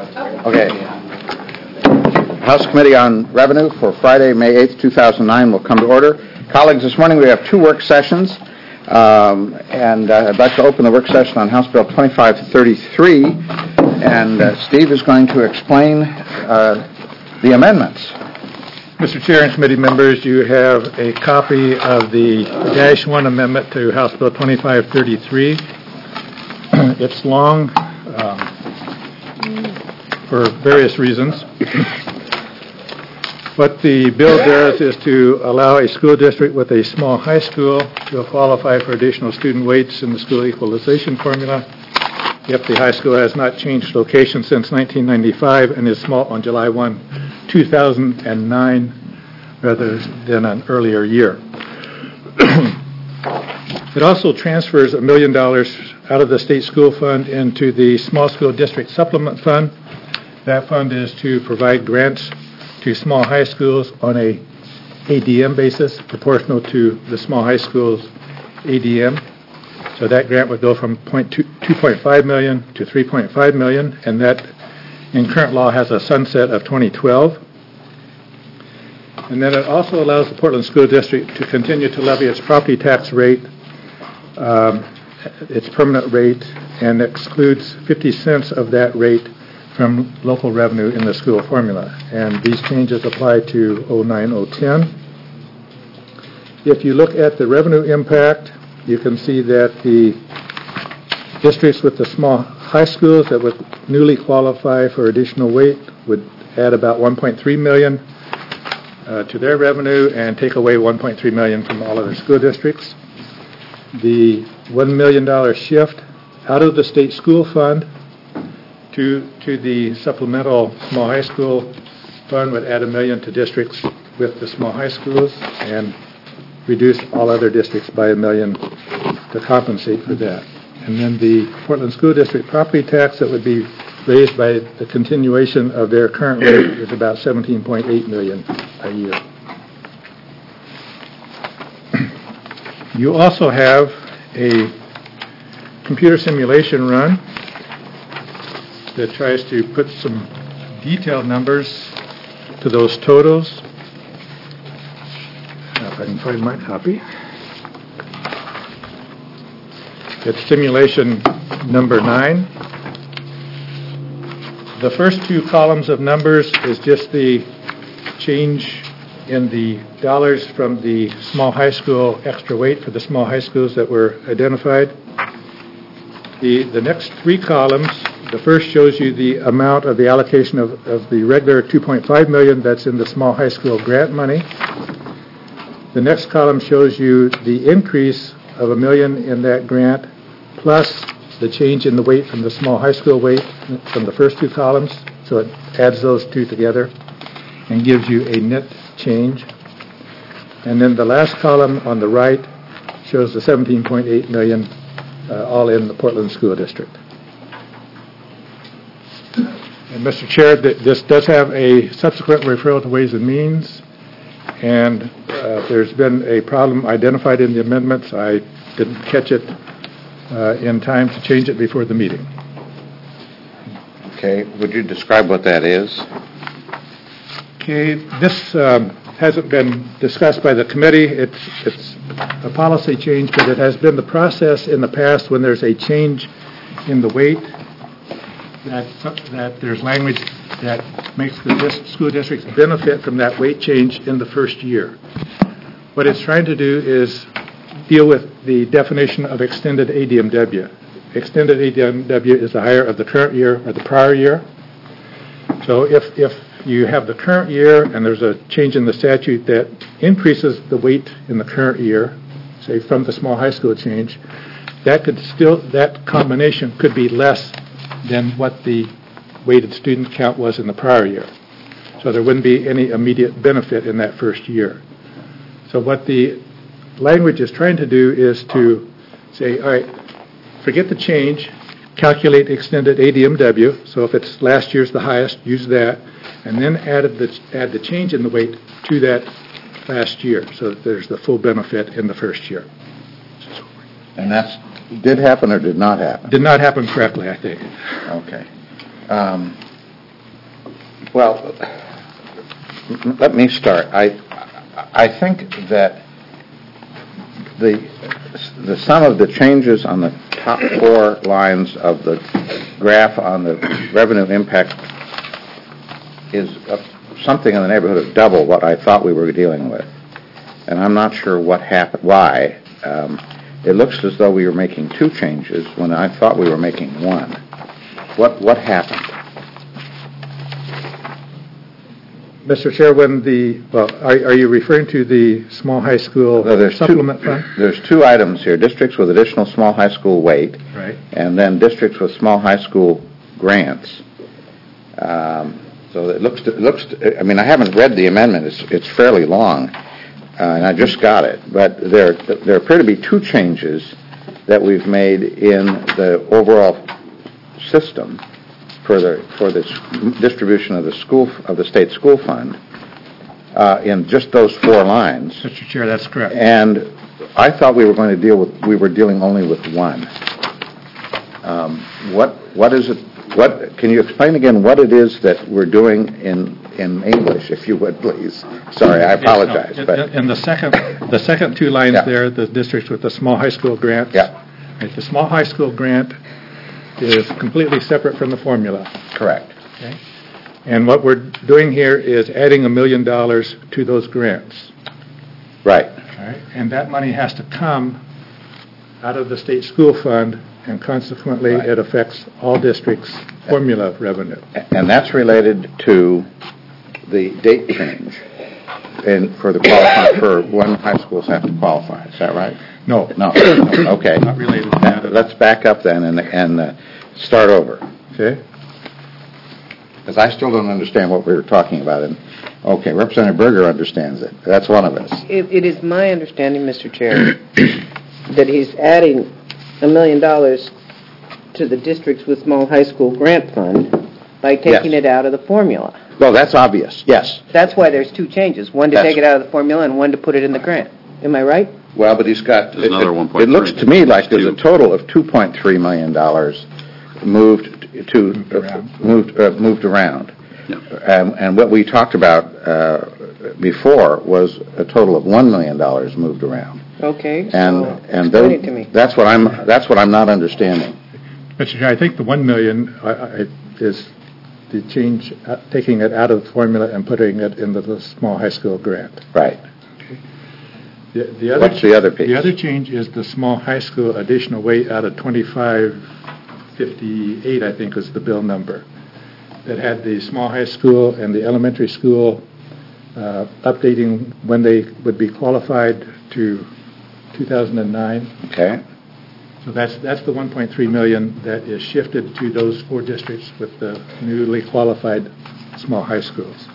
Okay. House Committee on Revenue for Friday, May 8th, 2009 will come to order. Colleagues, this morning we have two work sessions, and I'd like to open the work session on House Bill 2533, and Steve is going to explain the amendments. Mr. Chair and committee members, you have a copy of the Dash 1 amendment to House Bill 2533. It's long for various reasons. What the bill does is to allow a school district with a small high school to qualify for additional student weights in the school equalization formula if the high school has not changed location since 1995 and is small on July 1, 2009 rather than an earlier year. It also transfers $1 million out of the state school fund into the small school district supplement fund. That fund is to provide grants to small high schools on a ADM basis proportional to the small high school's ADM. So that grant would go from $2.5 million to $3.5 million, and that in current law has a sunset of 2012. And then it also allows the Portland School District to continue to levy its property tax rate, its permanent rate, and excludes 50 cents of that rate from local revenue in the school formula. And these changes apply to 09-010. If you look at the revenue impact, you can see that the districts with the small high schools that would newly qualify for additional weight would add about $1.3 million to their revenue and take away $1.3 million from all other school districts. The $1 million shift out of the state school fund to the supplemental small high school fund would add $1 million to districts with the small high schools and reduce all other districts by $1 million to compensate for that. And then the Portland School District property tax that would be raised by the continuation of their current rate is about $17.8 million a year. You also have a computer simulation run that tries to put some detailed numbers to those totals. If I can find my copy. It's simulation number 9. The first two columns of numbers is just the change in the dollars from the small high school extra weight for the small high schools that were identified. The next three columns, the first shows you the amount of the allocation of the regular $2.5 million that's in the small high school grant money. The next column shows you the increase of $1 million in that grant plus the change in the weight from the small high school weight from the first two columns. So it adds those two together and gives you a net change. And then the last column on the right shows the $17.8 million all in the Portland School District. And Mr. Chair, this does have a subsequent referral to Ways and Means, and there's been a problem identified in the amendments. I didn't catch it in time to change it before the meeting. Okay, would you describe what that is? Okay, this hasn't been discussed by the committee. It's a policy change, but it has been the process in the past when there's a change in the weight that there's language that makes the school districts benefit from that weight change in the first year. What it's trying to do is deal with the definition of extended ADMW. Extended ADMW is the higher of the current year or the prior year. So if you have the current year and there's a change in the statute that increases the weight in the current year, say from the small high school change, that combination could be less than what the weighted student count was in the prior year. So there wouldn't be any immediate benefit in that first year. So what the language is trying to do is to say, all right, forget the change, calculate extended ADMW. So if it's last year's the highest, use that, and then add the change in the weight to that last year so that there's the full benefit in the first year. And that did happen or did not happen? Did not happen correctly, I think. Okay. Well, let me start. I think that the sum of the changes on the top four lines of the graph on the revenue impact is something in the neighborhood of double what I thought we were dealing with. And I'm not sure what happened, why. It looks as though we were making two changes when I thought we were making one. What happened? Mr. Chair, are you referring to the small high school supplement fund? There's two items here, districts with additional small high school weight, right, and then districts with small high school grants. So it looks. I mean, I haven't read the amendment. It's fairly long, and I just got it. But there appear to be two changes that we've made in the overall system for the distribution of the state school fund in just those four lines. Mr. Chair, that's correct. And I thought we were dealing only with one. What is it? Can you explain again what it is that we're doing in English, if you would, please? Sorry, I apologize. But in the second two lines there, the districts with the small high school grants. Yeah. Right, the small high school grant is completely separate from the formula. Correct. Okay. And what we're doing here is adding $1 million to those grants. Right. All right. And that money has to come out of the state school fund, and consequently it affects all districts' formula revenue. And that's related to the date change for when high schools have to qualify. Is that right? No. Okay. Not related to that. Let's back up then and start over. Okay. Because I still don't understand what we were talking about. And okay, Representative Berger understands it. That's one of us. It is my understanding, Mr. Chair, that he's adding $1 million to the districts with small high school grant fund by taking it out of the formula. Well, that's obvious. Yes. That's why there's two changes: one to take it out of the formula, and one to put it in the grant. Am I right? Well, but he's got another 1.3. It looks to me like there's a total of $2.3 million moved around. Yeah. And what we talked about before was a total of $1 million moved around. Okay. And explain it to me. That's what I'm not understanding. Mr. Chair, I think the $1 million is the change, taking it out of the formula and putting it into the small high school grant. Right. What's the other piece? The other change is the small high school additional weight out of 2558, I think was the bill number, that had the small high school and the elementary school updating when they would be qualified to 2009. Okay. So that's the $1.3 million that is shifted to those four districts with the newly qualified small high schools.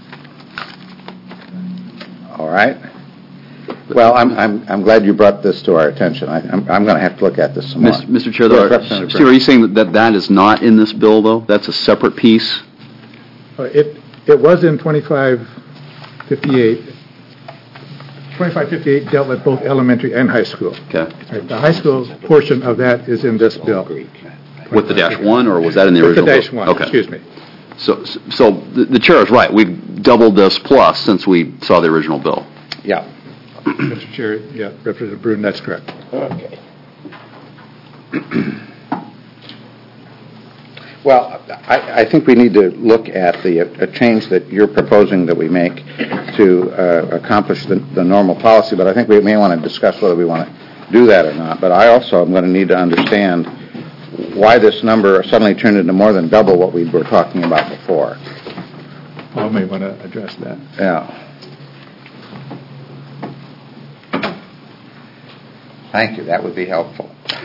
All right. Well, I'm glad you brought this to our attention. I'm going to have to look at this some more. Mr. Chair, Steve, are you saying that is not in this bill, though? That's a separate piece? It was in 2558. 2558 dealt with both elementary and high school. Okay. Right, the high school portion of that is in this bill. With the -1, or was that in the original bill? With the bill? -1, okay. Excuse me. So the chair is right. We've doubled this plus since we saw the original bill. Yeah. Mr. Chair, yeah, Representative Brune, that's correct. Okay. Well, I think we need to look at a change that you're proposing that we make to accomplish the normal policy, but I think we may want to discuss whether we want to do that or not. But I also am going to need to understand why this number suddenly turned into more than double what we were talking about before. I may want to address that. Yeah. Thank you. That would be helpful.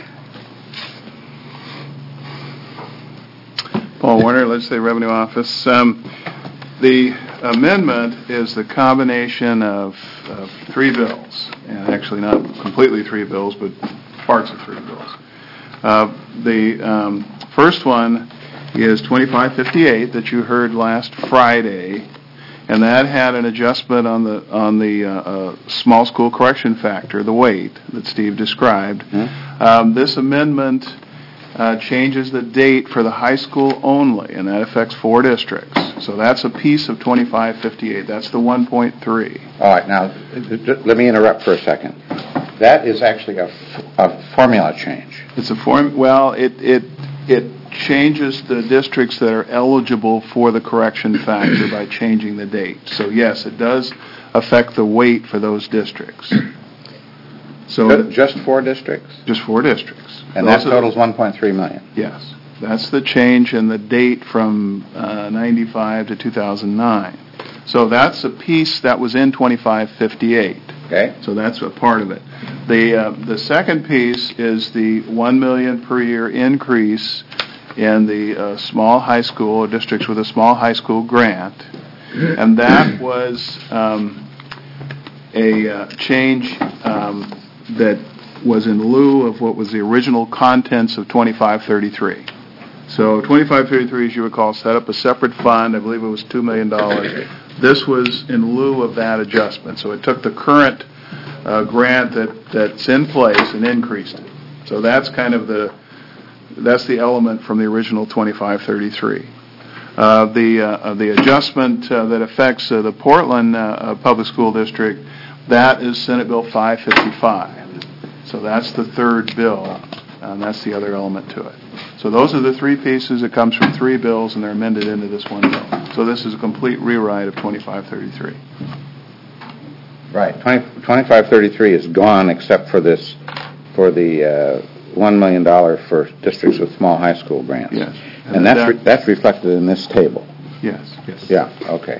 Paul Warner, Legislative Revenue Office. The amendment is the combination of three bills, and actually not completely three bills, but parts of three bills. The first one is 2558 that you heard last Friday, and that had an adjustment on the small school correction factor, the weight that Steve described. Mm-hmm. This amendment changes the date for the high school only, and that affects 4 districts. So that's a piece of 2558. That's the 1.3. All right, now, let me interrupt for a second. That is actually a formula change. It's a it changes the districts that are eligible for the correction factor by changing the date. So yes, it does affect the weight for those districts. So Just 4 districts? just 4 districts. And that totals $1.3 million? Yes. That's the change in the date from 95 to 2009. So that's a piece that was in 2558. Okay. So that's a part of it. The second piece is the $1 million per year increase in the small high school, districts with a small high school grant. And that was a change that was in lieu of what was the original contents of 2533. So 2533, as you recall, set up a separate fund. I believe it was $2 million. This was in lieu of that adjustment. So it took the current grant that's in place and increased it. So that's kind of that's the element from the original 2533. The adjustment that affects the Portland Public School District, that is Senate Bill 555. So that's the third bill, and that's the other element to it. So those are the 3 pieces. It comes from 3 bills, and they're amended into this one bill. So this is a complete rewrite of 2533. Right. 2533 is gone except for the $1 million for districts with small high school grants. Yes. And that's reflected in this table. Yes. Yeah, okay.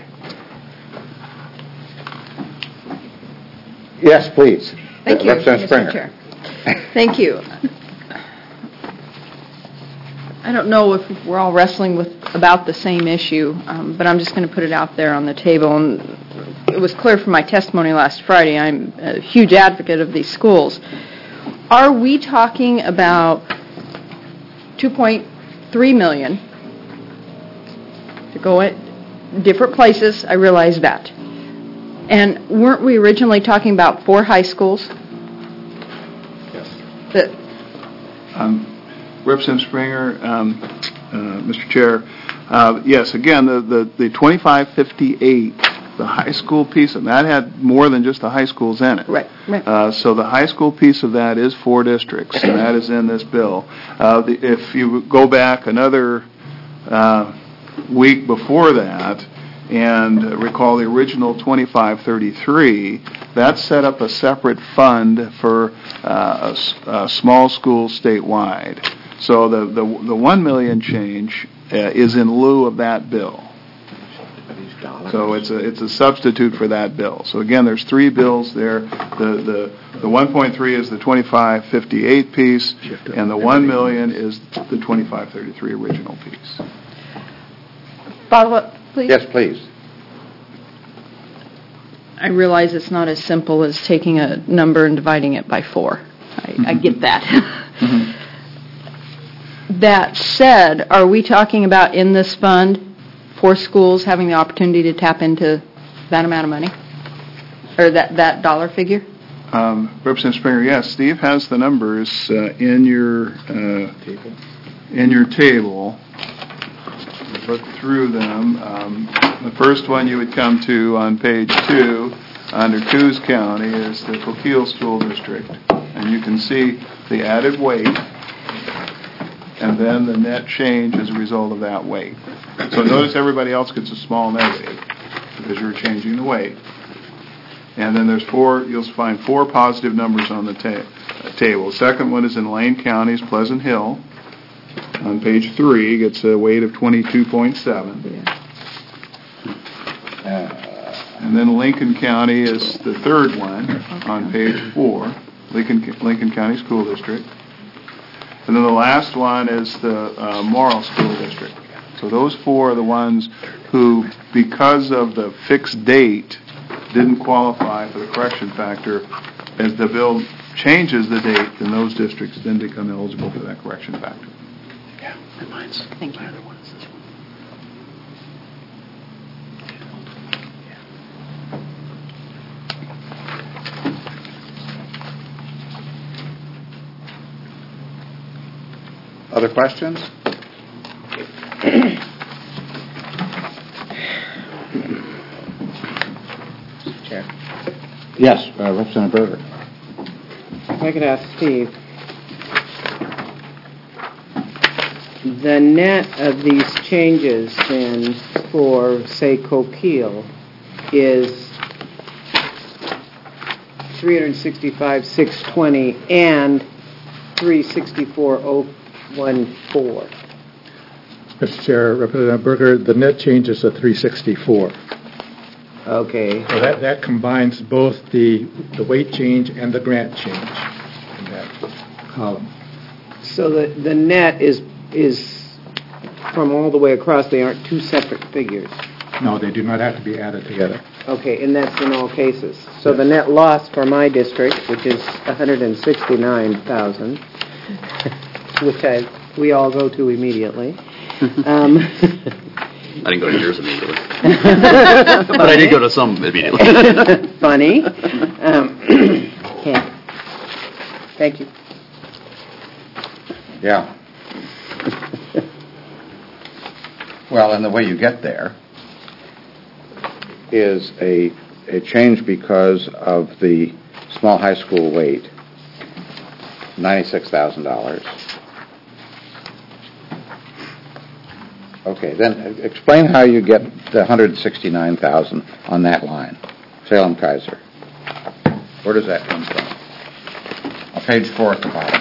Yes, please. Thank you, Representative Mr. Springer. Chair. Thank you. I don't know if we're all wrestling with about the same issue, but I'm just going to put it out there on the table. And it was clear from my testimony last Friday, I'm a huge advocate of these schools. Are we talking about $2.3 million to go at different places? I realize that. And weren't we originally talking about 4 high schools? Yes. Representative Springer, Mr. Chair, yes, again, the 2558, the high school piece, and that had more than just the high schools in it. Right. So the high school piece of that is 4 districts, and that is in this bill. If you go back another week before that, and recall the original 2533, that set up a separate fund for small schools statewide. So the $1 million change is in lieu of that bill. So it's a substitute for that bill. So again, there's 3 bills there. The 1.3 is the 2558 piece, and the $1 million is the 2533 original piece. Follow-up, please? Yes, please. I realize it's not as simple as taking a number and dividing it by 4. I get that. Mm-hmm. That said, are we talking about in this fund 4 schools having the opportunity to tap into that amount of money? Or that dollar figure? Representative Springer, yes. Steve has the numbers in your table. Look through them. The first one you would come to on page 2 under Coos County is the Coquille School District. And you can see the added weight and then the net change as a result of that weight. So notice everybody else gets a small negative because you're changing the weight. And then there's 4, you'll find 4 positive numbers on the table. The second one is in Lane County's Pleasant Hill. On page 3, gets a weight of 22.7. And then Lincoln County is the third one on page 4, Lincoln County School District. And then the last one is the Morrill School District. So those 4 are the ones who, because of the fixed date, didn't qualify for the correction factor. As the bill changes the date, then those districts then become eligible for that correction factor. Thank you. Other questions? Chair. Yes, Representative Berger. If I could ask Steve, the net of these changes then for, say, Coquille is 365,620 and 364,014. Mr. Chair, Representative Berger, the net change is a 364. Okay. So that combines both the weight change and the grant change in that column. So the net is from all the way across. They aren't two separate figures. No, they do not have to be added together. Okay, and that's in all cases. So the net loss for my district, which is 169,000, which we all go to immediately. I didn't go to yours immediately. But I did go to some immediately. Funny. Yeah. Thank you. Yeah. Well, and the way you get there is a change because of the small high school weight, $96,000. Okay, then explain how you get the $169,000 on that line, Salem Kaiser. Where does that come from? On page 4 at the bottom.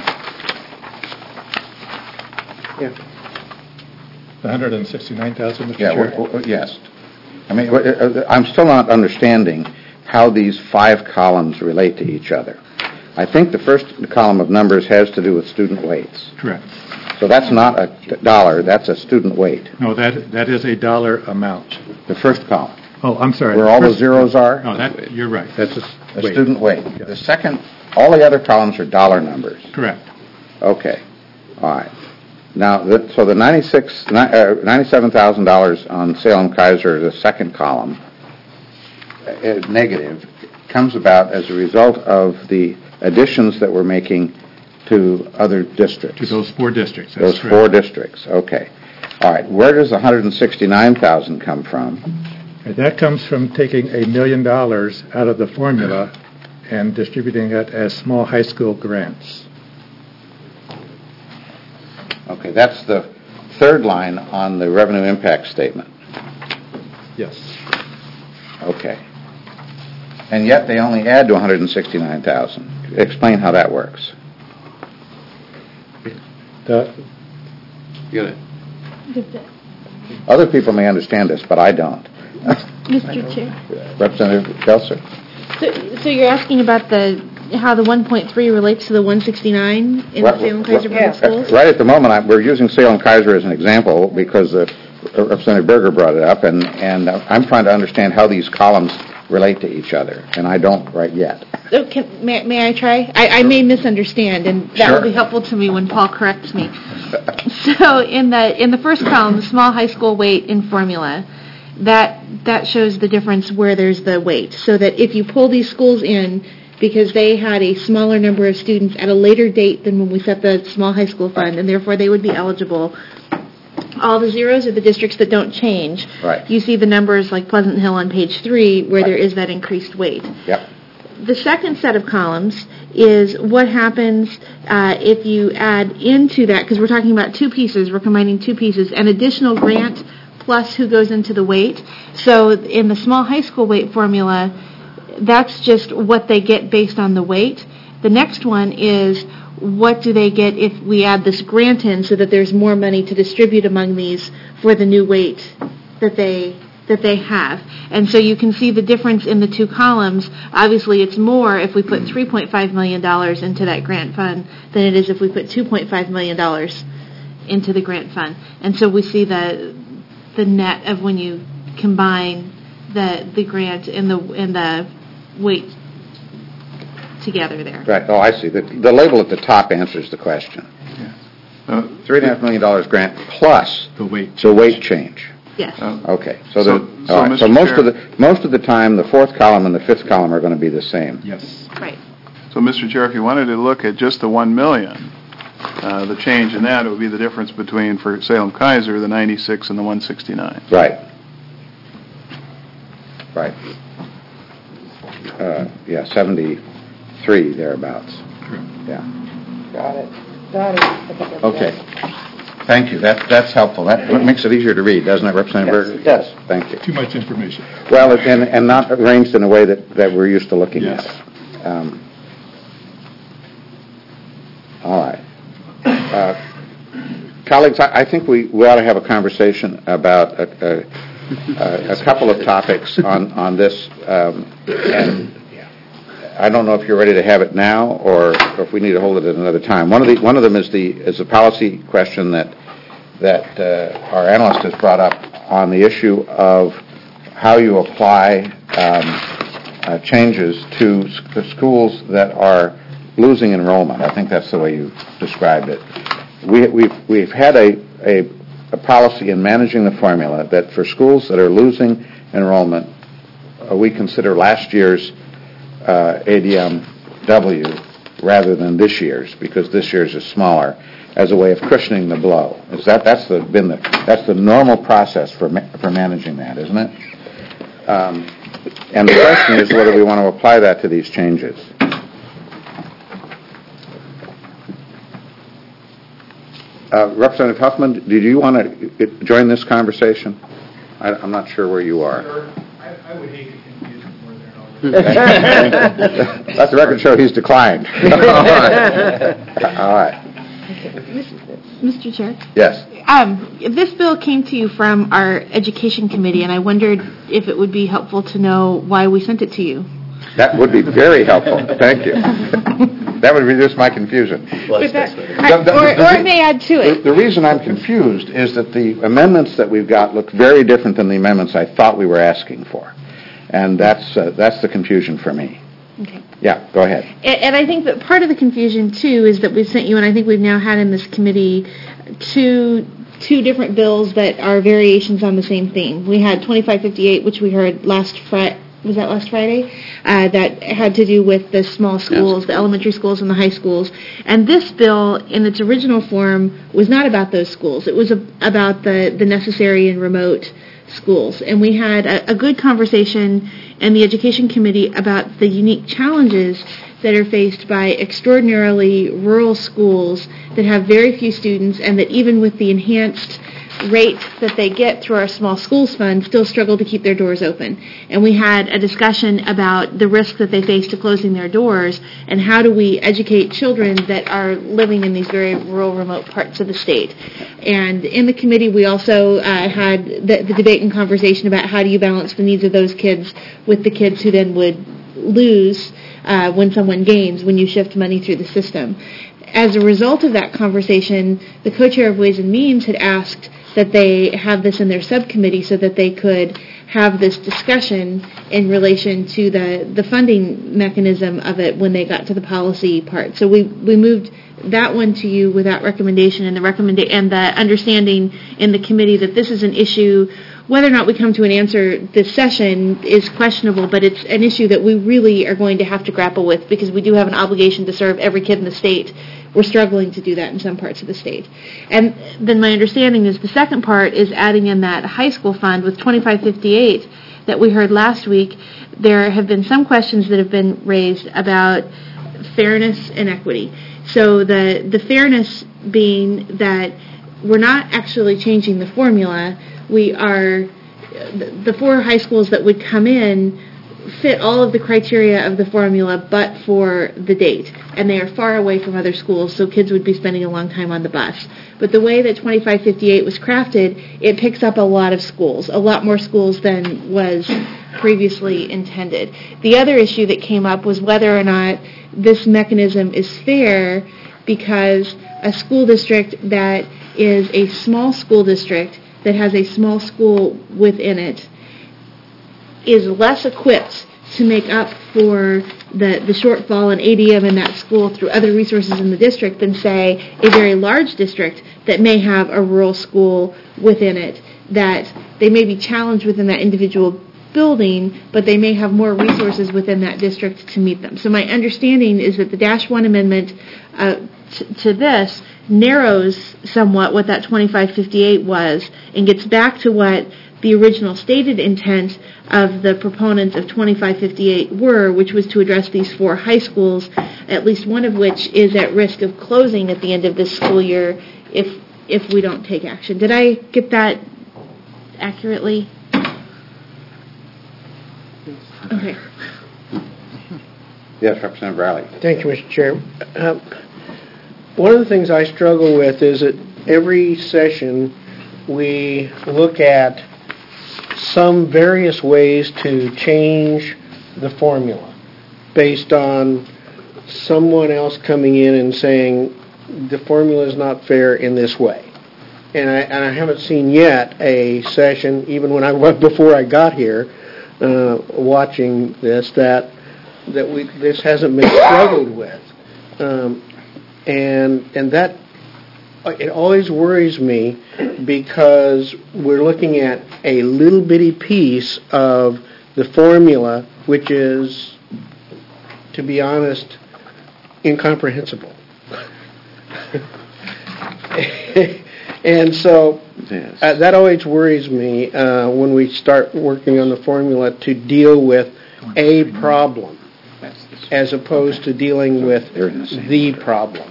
Yeah. The 169,000, Mr. Yeah, Chair? yes. I mean, I'm still not understanding how these 5 columns relate to each other. I think the first column of numbers has to do with student weights. Correct. So that's not a dollar, that's a student weight. No, that is a dollar amount. The first column, Oh, I'm sorry. where all the zeros are, No, you're right. That's a a weight. student weight. Yes. The second, all the other columns are dollar numbers. Correct. Okay, all right. Now, so the $97,000 on Salem Kaiser, the second column, negative, comes about as a result of the additions that we're making to other districts. To those 4 districts, that's Those correct. 4 districts, okay. All right, where does the $169,000 come from? That comes from taking $1 million out of the formula and distributing it as small high school grants. Okay, that's the third line on the revenue impact statement. Yes. Okay. And yet they only add to $169,000. Explain how that works. The, Get it. Other people may understand this, but I don't. Mr. Chair. Representative Belser? So you're asking about how the 1.3 relates to the 169 in the Salem Kaiser Public Schools? Right at the moment, we're using Salem Kaiser as an example because Representative Berger brought it up, and I'm trying to understand how these columns relate to each other, and I don't right yet. So may I try? I may misunderstand, and that Sure. will be helpful to me when Paul corrects me. So in the first column, the small high school weight in formula, that shows the difference where there's the weight. So that if you pull these schools in because they had a smaller number of students at a later date than when we set the small high school fund, and therefore they would be eligible. All the zeros are the districts that don't change. Right. You see the numbers like Pleasant Hill on page 3 where Right. there is that increased weight. Yep. The second set of columns is what happens if you add into that, because we're talking about 2 pieces, we're combining 2 pieces, an additional grant plus who goes into the weight. So in the small high school weight formula, that's just what they get based on the weight. The next one is what do they get if we add this grant in so that there's more money to distribute among these for the new weight that they have. And so you can see the difference in the 2 columns. Obviously, it's more if we put $3.5 million into that grant fund than it is if we put $2.5 million into the grant fund. And so we see the net of when you combine the grant and the weight together there. Right. Oh, I see. The label at the top answers the question. $3.5 million grant plus the weight. the weight change. Yes. Okay. So, So Mr. most of the time, the 4th column and the 5th column are going to be the same. Yes. Right. So, Mr. Chair, if you wanted to look at just the $1 million, The change in that would be the difference between, for Salem-Kaiser, the 96 and the 169. Right. Right. 73, thereabouts. Yeah. Got it. Okay. Thank you. That's helpful. That makes it easier to read, doesn't it, Representative Berger? Yes, it does. Thank you. Too much information. Well, and not arranged in a way that we're used to looking Yes. at it. All right. Colleagues, I think we ought to have a conversation about a couple of topics on this, and I don't know if you're ready to have it now or if we need to hold it at another time. One of them is the policy question that our analyst has brought up on the issue of how you apply changes to the schools that are losing enrollment. I think that's the way you described it. We've had a policy in managing the formula that for schools that are losing enrollment, we consider last year's ADMW rather than this year's, because this year's is smaller, as a way of cushioning the blow. That's the normal process for managing that, isn't it? And the question is whether we want to apply that to these changes. Representative Huffman, did you want to join this conversation? I'm not sure where you are. Sure. I would hate to confuse him more than already. Let the record show he's declined. All right. Mr. Chair? Yes. This bill came to you from our Education Committee, and I wondered if it would be helpful to know why we sent it to you. That would be very helpful. Thank you. That would reduce my confusion. Or it may add to it. The reason I'm confused is that the amendments that we've got look very different than the amendments I thought we were asking for. And that's the confusion for me. Okay. Yeah, go ahead. And I think that part of the confusion, too, is that we've sent you, and I think we've now had in this committee, two different bills that are variations on the same theme. We had 2558, which we heard last Friday. Was that last Friday? That had to do with the small schools, yes, the elementary schools and the high schools. And this bill, in its original form, was not about those schools. It was about the necessary and remote schools. And we had a good conversation in the Education Committee about the unique challenges that are faced by extraordinarily rural schools that have very few students, and that even with the enhanced rate that they get through our small schools fund still struggle to keep their doors open. And we had a discussion about the risk that they face to closing their doors, and how do we educate children that are living in these very rural, remote parts of the state. And in the committee, we also had the debate and conversation about how do you balance the needs of those kids with the kids who then would lose when someone gains, when you shift money through the system. As a result of that conversation, the co-chair of Ways and Means had asked that they have this in their subcommittee so that they could have this discussion in relation to the funding mechanism of it when they got to the policy part. So we moved that one to you without recommendation, and the understanding in the committee that this is an issue. Whether or not we come to an answer this session is questionable, but it's an issue that we really are going to have to grapple with, because we do have an obligation to serve every kid in the state. We're struggling to do that in some parts of the state. And then my understanding is the second part is adding in that high school fund with 2558 that we heard last week. There have been some questions that have been raised about fairness and equity. So the fairness being that we're not actually changing the formula. We are, the four high schools that would come in fit all of the criteria of the formula but for the date, and they are far away from other schools, so kids would be spending a long time on the bus. But the way that 2558 was crafted, it picks up a lot of schools, a lot more schools than was previously intended. The other issue that came up was whether or not this mechanism is fair, because a school district that is a small school district that has a small school within it is less equipped to make up for the shortfall in ADM in that school through other resources in the district than, say, a very large district that may have a rural school within it, that they may be challenged within that individual building, but they may have more resources within that district to meet them. So my understanding is that the Dash 1 amendment to this narrows somewhat what that 2558 was and gets back to what the original stated intent of the proponents of 2558 were, which was to address these 4 high schools, at least one of which is at risk of closing at the end of this school year if we don't take action. Did I get that accurately? Okay. Yes, Representative Riley. Thank you, Mr. Chair. One of the things I struggle with is that every session we look at some various ways to change the formula based on someone else coming in and saying the formula is not fair in this way. And I haven't seen yet a session, even when I went before I got here, watching this, that this hasn't been struggled with, and that it always worries me because we're looking at a little bitty piece of the formula, which is, to be honest, incomprehensible. And so that always worries me when we start working on the formula to deal with a problem as opposed to dealing with the problem.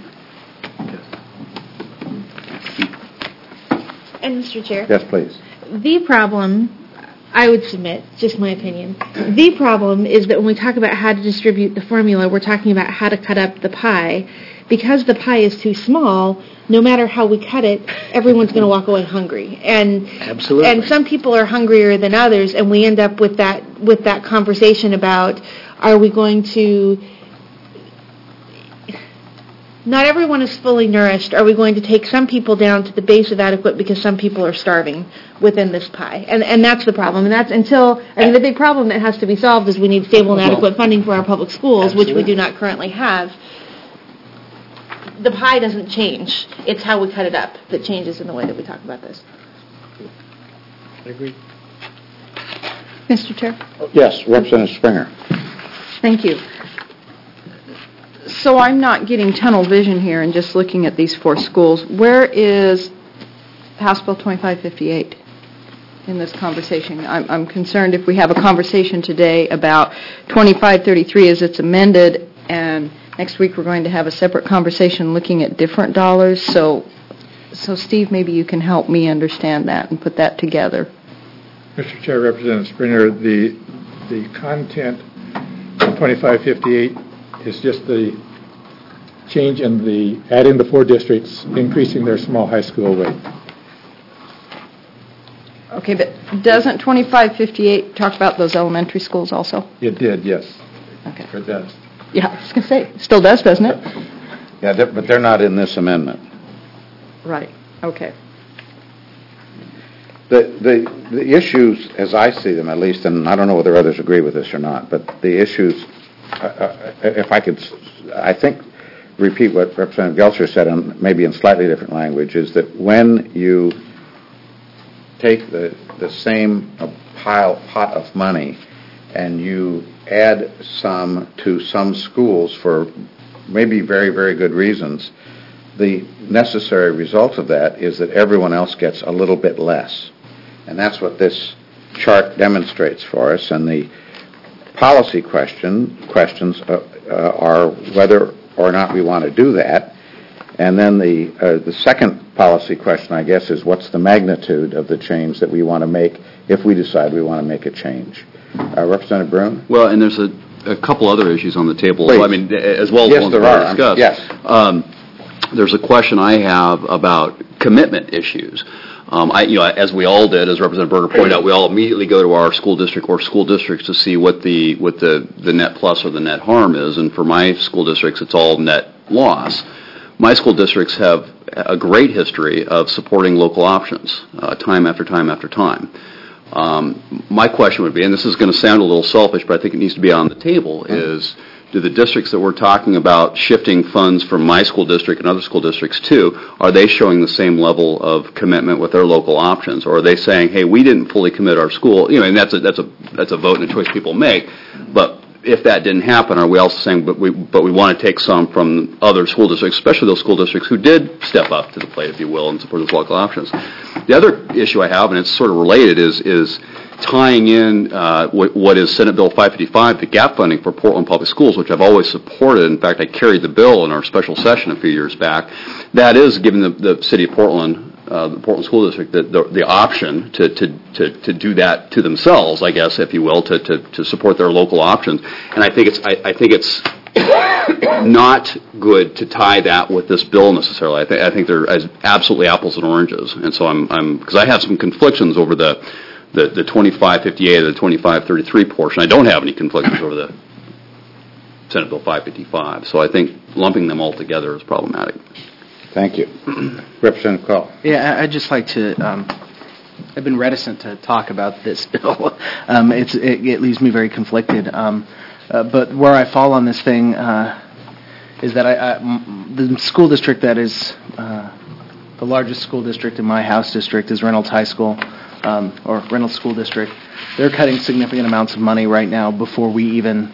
And Mr. Chair? Yes, please. The problem, I would submit, just my opinion, the problem is that when we talk about how to distribute the formula, we're talking about how to cut up the pie. Because the pie is too small, no matter how we cut it, everyone's going to walk away hungry. And Absolutely. And some people are hungrier than others, and we end up with that conversation about, are we going to... Not everyone is fully nourished. Are we going to take some people down to the base of adequate because some people are starving within this pie? And that's the problem. And that's the big problem that has to be solved is we need stable and adequate funding for our public schools, Absolutely. which we do not currently have. The pie doesn't change. It's how we cut it up that changes in the way that we talk about this. I agree. Mr. Chair? Yes, Representative Springer. Thank you. So I'm not getting tunnel vision here and just looking at these 4 schools. Where is House Bill 2558 in this conversation? I'm concerned if we have a conversation today about 2533 as it's amended, and next week we're going to have a separate conversation looking at different dollars. So Steve, maybe you can help me understand that and put that together. Mr. Chair, Representative Springer, the content of 2558 is just the change in the adding the 4 districts, increasing their small high school rate. Okay, but doesn't 2558 talk about those elementary schools also? It did, yes. Okay. It does. Yeah, I was going to say, it still does, doesn't it? Yeah, but they're not in this amendment. Right, okay. The issues, as I see them at least, and I don't know whether others agree with this or not, but the issues, if I could, I think, repeat what Representative Gelser said, maybe in slightly different language, is that when you take the same pot of money and you add some to some schools for maybe very, very good reasons, the necessary result of that is that everyone else gets a little bit less. And that's what this chart demonstrates for us. And the policy questions are whether or not we want to do that. And then the second policy question, I guess, is what's the magnitude of the change that we want to make if we decide we want to make a change. Representative Brune? Well, and there's a couple other issues on the table. Please. I mean, as well as Yes, ones there we've already are. discussed. Yes. There's a question I have about commitment issues. As we all did, as Representative Berger pointed out, we all immediately go to our school district or school districts to see what the net plus or the net harm is. And for my school districts, it's all net loss. My school districts have a great history of supporting local options, time after time after time. My question would be, and this is going to sound a little selfish, but I think it needs to be on the table, is do the districts that we're talking about shifting funds from my school district and other school districts to, are they showing the same level of commitment with their local options? Or are they saying, hey, we didn't fully commit our school, and that's a vote and a choice people make, but if that didn't happen, are we also saying, but we want to take some from other school districts, especially those school districts who did step up to the plate, if you will, and support those local options? The other issue I have, and it's sort of related, is tying in what is Senate Bill 555, the gap funding for Portland Public Schools, which I've always supported. In fact, I carried the bill in our special session a few years back. That is giving the city of Portland, the Portland School District, the option to do that to themselves, I guess, if you will, to support their local options. And I think it's not good to tie that with this bill necessarily. I think they're absolutely apples and oranges. And so because I have some conflictions over the 2558 or the 2533 portion. I don't have any conflictions over the Senate Bill 555. So I think lumping them all together is problematic. Thank you. Representative Call. Yeah, I'd just like to, I've been reticent to talk about this bill. It leaves me very conflicted. But where I fall on this thing is that the school district that is the largest school district in my house district is Reynolds High School, or Reynolds School District. They're cutting significant amounts of money right now before we even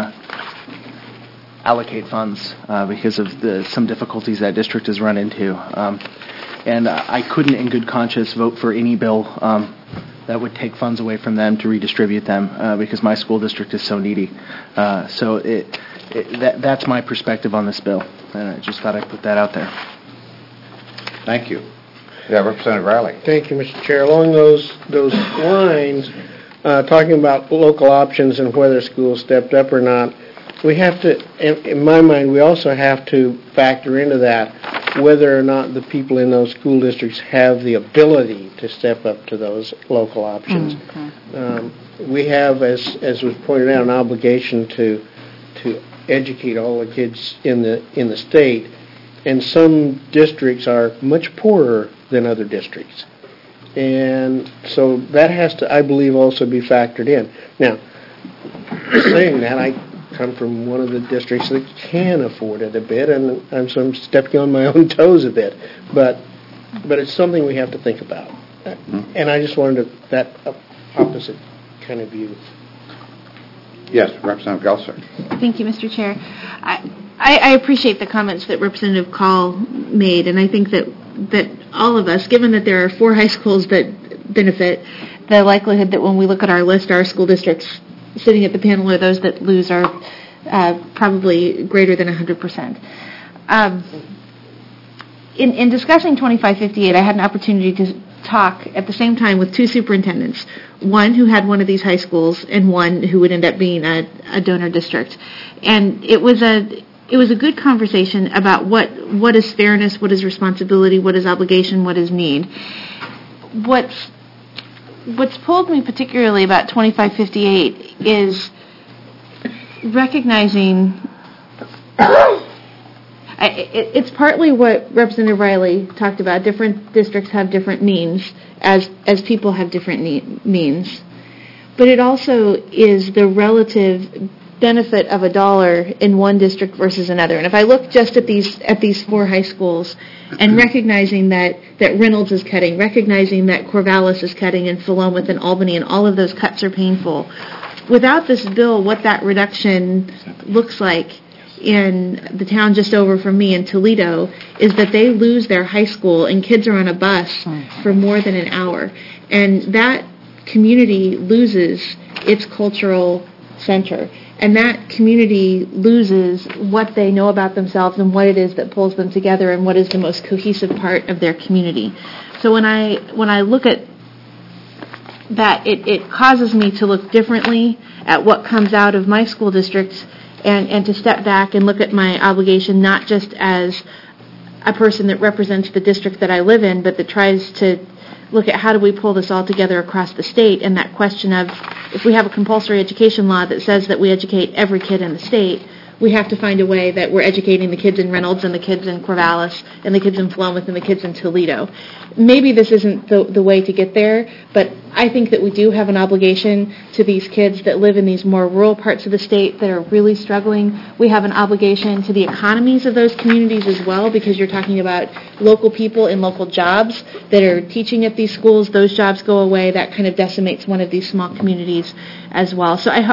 allocate funds because of some difficulties that district has run into. And I couldn't in good conscience vote for any bill that would take funds away from them to redistribute them because my school district is so needy. So that's my perspective on this bill, and I just thought I'd put that out there. Thank you. Yeah, Representative Riley. Thank you, Mr. Chair. Along those lines, talking about local options and whether schools stepped up or not, we have to, in my mind, we also have to factor into that whether or not the people in those school districts have the ability to step up to those local options. Mm-hmm. We have, as was pointed out, an obligation to educate all the kids in the state, and some districts are much poorer than other districts. And so that has to, I believe, also be factored in. Now, saying that, I come from one of the districts that can afford it a bit, and so I'm stepping on my own toes a bit. But it's something we have to think about. Mm-hmm. And I just wanted that opposite kind of view. Yes, Representative Gelser. Thank you, Mr. Chair. I appreciate the comments that Representative Call made, and I think that all of us, given that there are 4 high schools that benefit, the likelihood that when we look at our list, our school districts sitting at the panel are those that lose are probably greater than 100%. In discussing 2558, I had an opportunity to talk at the same time with 2 superintendents, one who had one of these high schools and one who would end up being a donor district. And it was a good conversation about what is fairness, what is responsibility, what is obligation, what is need. What's pulled me particularly about 2558 is recognizing it's partly what Representative Riley talked about. Different districts have different means, as people have different means. But it also is the relative benefit of $1 in one district versus another. And if I look just at these 4 high schools and recognizing that Reynolds is cutting, recognizing that Corvallis is cutting, and Philomath and Albany, and all of those cuts are painful, without this bill, what that reduction looks like in the town just over from me in Toledo is that they lose their high school and kids are on a bus for more than an hour. And that community loses its cultural center. And that community loses what they know about themselves and what it is that pulls them together and what is the most cohesive part of their community. So when I look at that, it causes me to look differently at what comes out of my school district and to step back and look at my obligation not just as a person that represents the district that I live in, but that tries to look at how do we pull this all together across the state, and that question of if we have a compulsory education law that says that we educate every kid in the state, we have to find a way that we're educating the kids in Reynolds and the kids in Corvallis and the kids in Philomath and the kids in Toledo. Maybe this isn't the way to get there, but I think that we do have an obligation to these kids that live in these more rural parts of the state that are really struggling. We have an obligation to the economies of those communities as well, because you're talking about local people in local jobs that are teaching at these schools. Those jobs go away. That kind of decimates one of these small communities as well. So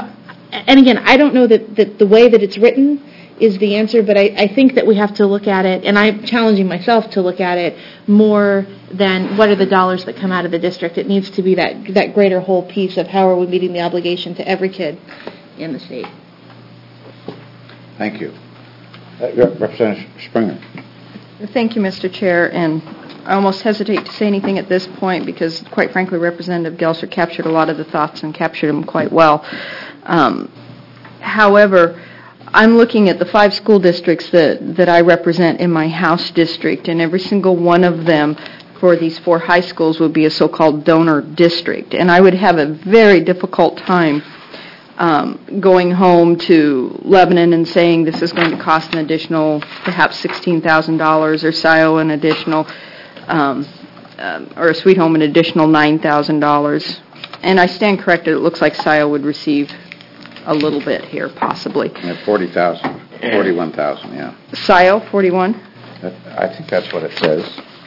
and again, I don't know that the way that it's written is the answer, but I think that we have to look at it, and I'm challenging myself to look at it more than what are the dollars that come out of the district. It needs to be that greater whole piece of how are we meeting the obligation to every kid in the state. Thank you. Representative Springer. Thank you, Mr. Chair, and I almost hesitate to say anything at this point because, quite frankly, Representative Gelser captured a lot of the thoughts and captured them quite well. However, I'm looking at the 5 school districts that I represent in my House district, and every single one of them for these 4 high schools would be a so-called donor district. And I would have a very difficult time going home to Lebanon and saying this is going to cost an additional perhaps $16,000 or SIO an additional, or a Sweet Home an additional $9,000. And I stand corrected, it looks like SIO would receive a little bit here, possibly. Yeah, 41,000, yeah. SIO, 41? I think that's what it says.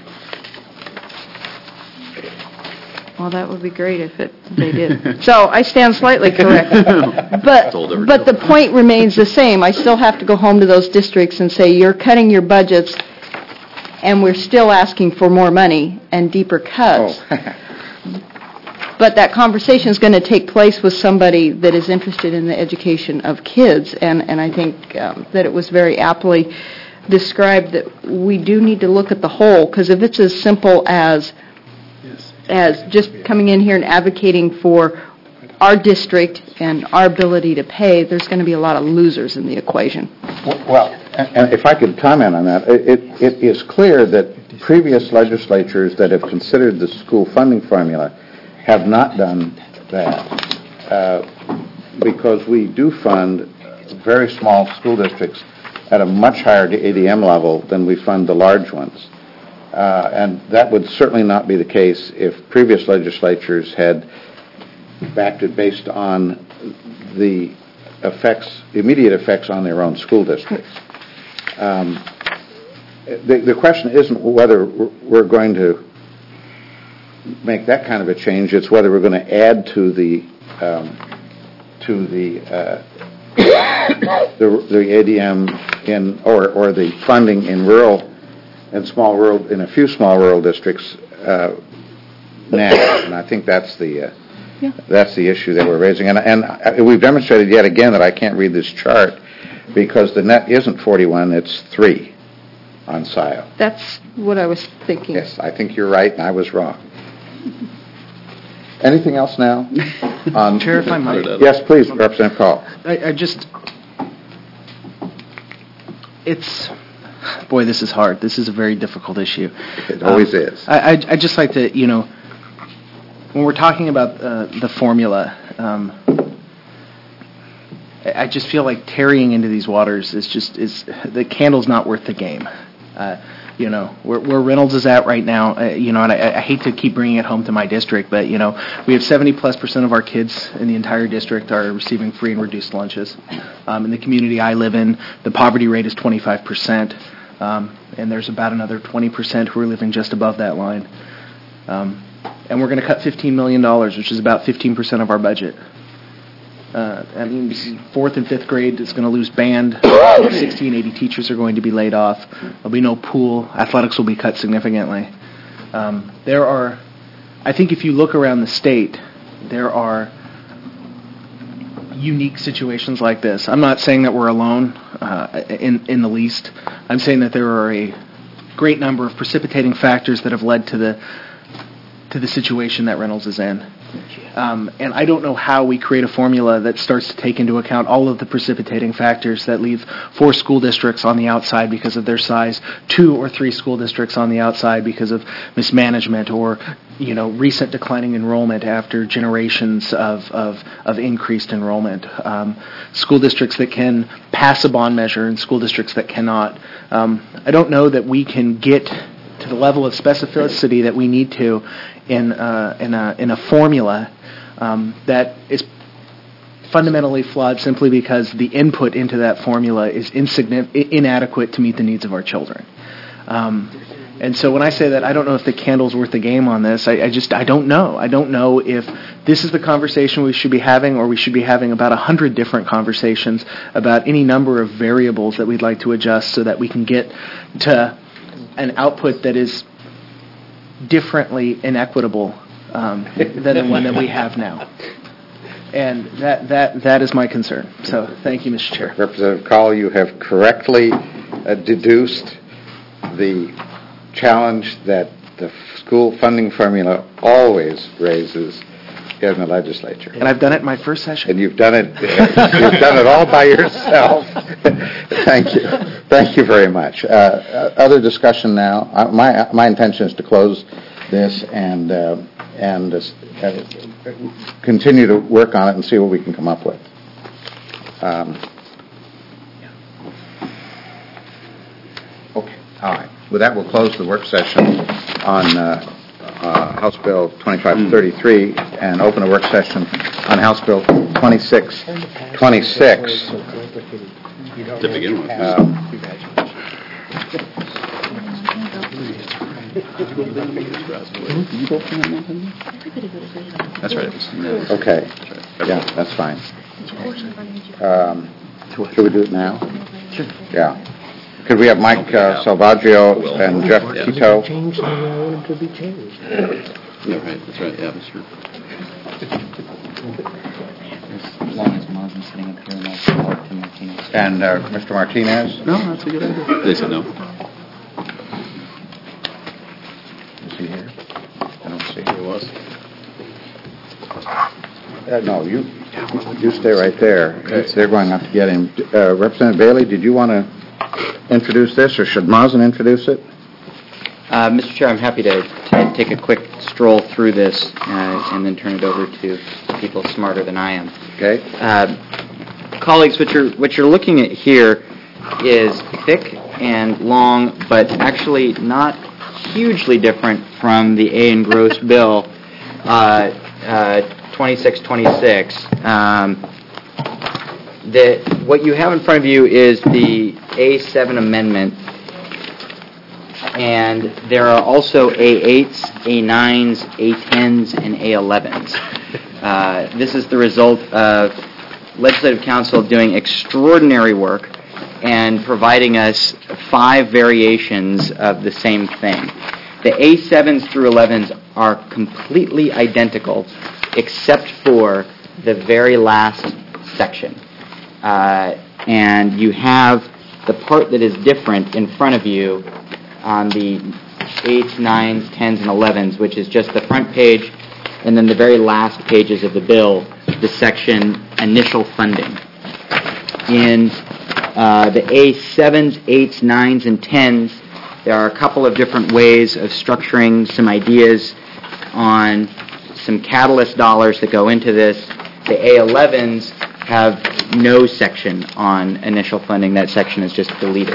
Well, that would be great if they did. So I stand slightly corrected. But the point remains the same. I still have to go home to those districts and say, you're cutting your budgets, and we're still asking for more money and deeper cuts. Oh. But that conversation is going to take place with somebody that is interested in the education of kids, and I think that it was very aptly described that we do need to look at the whole, because if it's as simple as just coming in here and advocating for our district and our ability to pay, there's going to be a lot of losers in the equation. Well, and if I could comment on that, it is clear that previous legislatures that have considered the school funding formula have not done that because we do fund very small school districts at a much higher ADM level than we fund the large ones. And that would certainly not be the case if previous legislatures had backed it based on the immediate effects on their own school districts. The question isn't whether we're going to make that kind of a change. It's whether we're going to add to the ADM or the funding in rural and in a few small rural districts now. And I think that's the issue that we're raising. And we've demonstrated yet again that I can't read this chart because the net isn't 41; it's 3 on SIO. That's what I was thinking. Yes, I think you're right, and I was wrong. Anything else now? Chair, if I might. Yes, please, Representative Call. Boy, this is hard. This is a very difficult issue. It always is. I'd just like to, when we're talking about the formula, I just feel like tarrying into these waters is the candle's not worth the game. Where Reynolds is at right now, and I hate to keep bringing it home to my district, but, we have 70+% of our kids in the entire district are receiving free and reduced lunches. In the community I live in, the poverty rate is 25%, and there's about another 20% who are living just above that line. And we're going to cut $15 million, which is about 15% of our budget. That means 4th and 5th grade is going to lose band. 60 and 80 teachers are going to be laid off. There'll be no pool. Athletics will be cut significantly. I think if you look around the state, there are unique situations like this. I'm not saying that we're alone in the least. I'm saying that there are a great number of precipitating factors that have led to the situation that Reynolds is in. And I don't know how we create a formula that starts to take into account all of the precipitating factors that leave 4 school districts on the outside because of their size, 2 or 3 school districts on the outside because of mismanagement or, recent declining enrollment after generations of increased enrollment. School districts that can pass a bond measure and school districts that cannot. I don't know that we can get to the level of specificity that we need to in a formula that is fundamentally flawed simply because the input into that formula is inadequate to meet the needs of our children. And so when I say that, I don't know if the candle's worth the game on this. I don't know. I don't know if this is the conversation we should be having, or we should be having about 100 different conversations about any number of variables that we'd like to adjust so that we can get to an output that is differently inequitable than the one that we have now. And that is my concern. So thank you, Mr. Chair. Representative Call, you have correctly deduced the challenge that the school funding formula always raises in the legislature. And I've done it in my first session. And you've done it. You've done it all by yourself. Thank you. Thank you very much. Other discussion now. My intention is to close this and continue to work on it and see what we can come up with. Okay. All right. With that, we'll close the work session on House Bill 2533 and open a work session on House Bill 2626. To begin with. That's right. Okay. Yeah, that's fine. Should we do it now? Sure. Yeah. Could we have Mike Salvaggio and Jeff Tito? Change the way I want it to be changed. Yeah, right. That's right. Yeah, that's true. As long as Marvin's sitting up here and I'll support Tim Martinez. And Mr. Martinez? No, that's a good idea. They said no. Is he here? I don't see He was. No, you stay right there. They're going up to get him. Representative Bailey, did you want to introduce this, or should Mazen introduce it? Mr. Chair, I'm happy to take a quick stroll through this and then turn it over to people smarter than I am. Okay. Colleagues, what you're looking at here is thick and long, but actually not hugely different from the A engrossed bill 2626. What you have in front of you is the A7 amendment, and there are also A8s, A9s, A10s, and A11s. This is the result of Legislative Council doing extraordinary work and providing us 5 variations of the same thing. The A7s through 11s are completely identical except for the very last section. And you have the part that is different in front of you on the 8s, 9s, 10s, and 11s, which is just the front page and then the very last pages of the bill, the section initial funding. In the A7s, 8s, 9s, and 10s, there are a couple of different ways of structuring some ideas on some catalyst dollars that go into this. The A11s have no section on initial funding. That section is just deleted.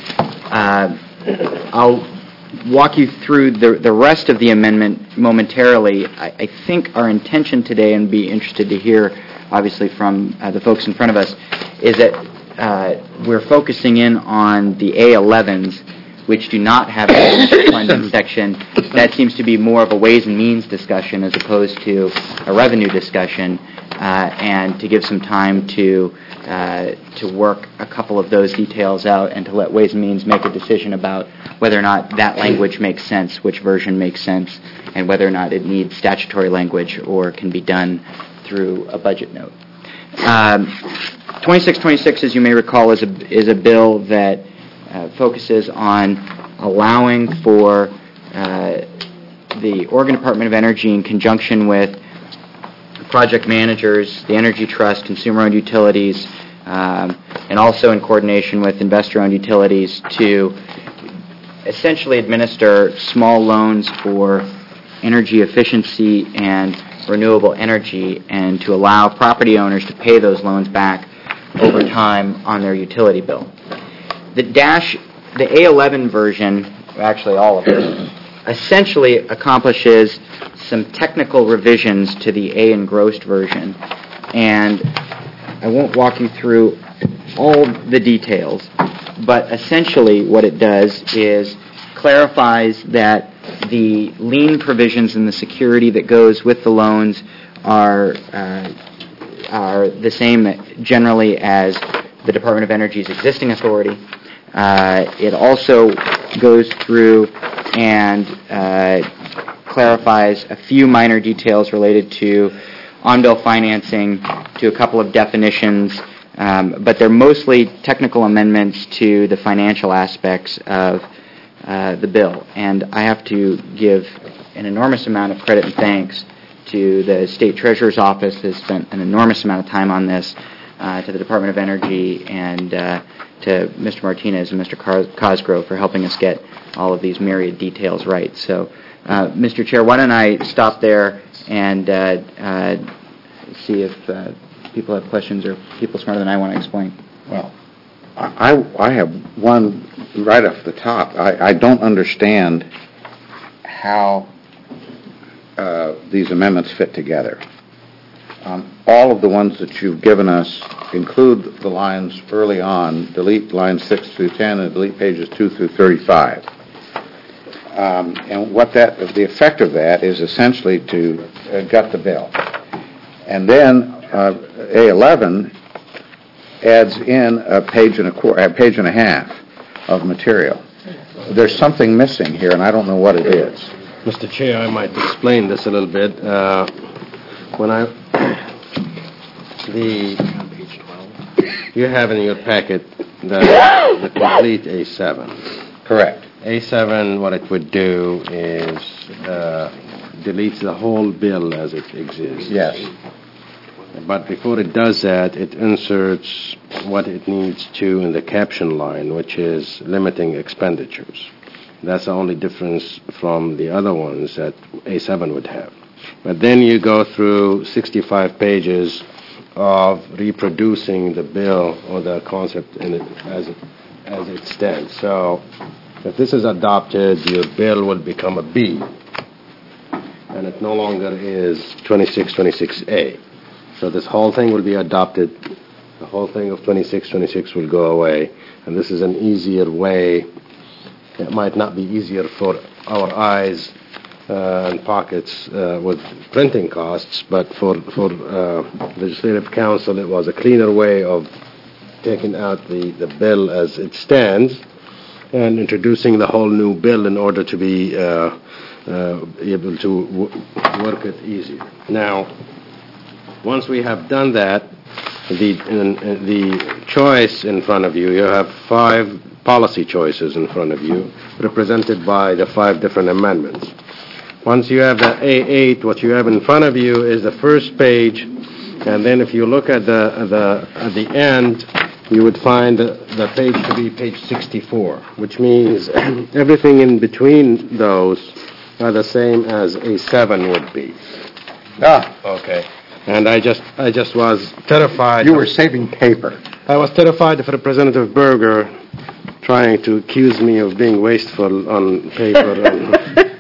I'll walk you through the rest of the amendment momentarily. I think our intention today, and be interested to hear, obviously, from the folks in front of us, is that we're focusing in on the A11s, which do not have a funding section. That seems to be more of a ways and means discussion as opposed to a revenue discussion, and to give some time to work a couple of those details out and to let Ways and Means make a decision about whether or not that language makes sense, which version makes sense, and whether or not it needs statutory language or can be done through a budget note. 2626, as you may recall, is a bill that focuses on allowing for the Oregon Department of Energy, in conjunction with project managers, the Energy Trust, consumer-owned utilities, and also in coordination with investor-owned utilities, to essentially administer small loans for energy efficiency and renewable energy, and to allow property owners to pay those loans back over time on their utility bill. The A11 version, actually all of it, essentially accomplishes some technical revisions to the A engrossed version, and I won't walk you through all the details, but essentially what it does is clarifies that the lien provisions and the security that goes with the loans are the same generally as the Department of Energy's existing authority. It also goes through and clarifies a few minor details related to on-bill financing, to a couple of definitions, but they're mostly technical amendments to the financial aspects of the bill. And I have to give an enormous amount of credit and thanks to the State Treasurer's Office, who has spent an enormous amount of time on this, to the Department of Energy, and to Mr. Martinez and Mr. Cosgrove for helping us get all of these myriad details right. So, Mr. Chair, why don't I stop there and see if people have questions or people smarter than I want to explain. Well, I have one right off the top. I don't understand how these amendments fit together. All of the ones that you've given us include the lines early on, delete lines 6 through 10 and delete pages 2 through 35. And the effect of that is essentially to gut the bill. And then A11 adds in a page and a half of material. There's something missing here, and I don't know what it is. Mr. Chair, I might explain this a little bit. You have in your packet the complete A7. Correct. A7, what it would do is deletes the whole bill as it exists. Yes. But before it does that, it inserts what it needs to in the caption line, which is limiting expenditures. That's the only difference from the other ones that A7 would have. But then you go through 65 pages of reproducing the bill or the concept in it as it stands. So if this is adopted, your bill will become a B, and it no longer is 2626A. So this whole thing will be adopted. The whole thing of 2626 will go away, and this is an easier way. It might not be easier for our eyes and pockets with printing costs, but for Legislative Council, it was a cleaner way of taking out the bill as it stands and introducing the whole new bill in order to be able to work it easier. Now, once we have done that, the choice in front of you, you have 5 policy choices in front of you, represented by the 5 different amendments. Once you have that A8, what you have in front of you is the first page, and then if you look at the end, you would find the page to be page 64, which means everything in between those are the same as A7 would be. Okay. And I just was terrified. You were saving paper. I was terrified of Representative Berger trying to accuse me of being wasteful on paper.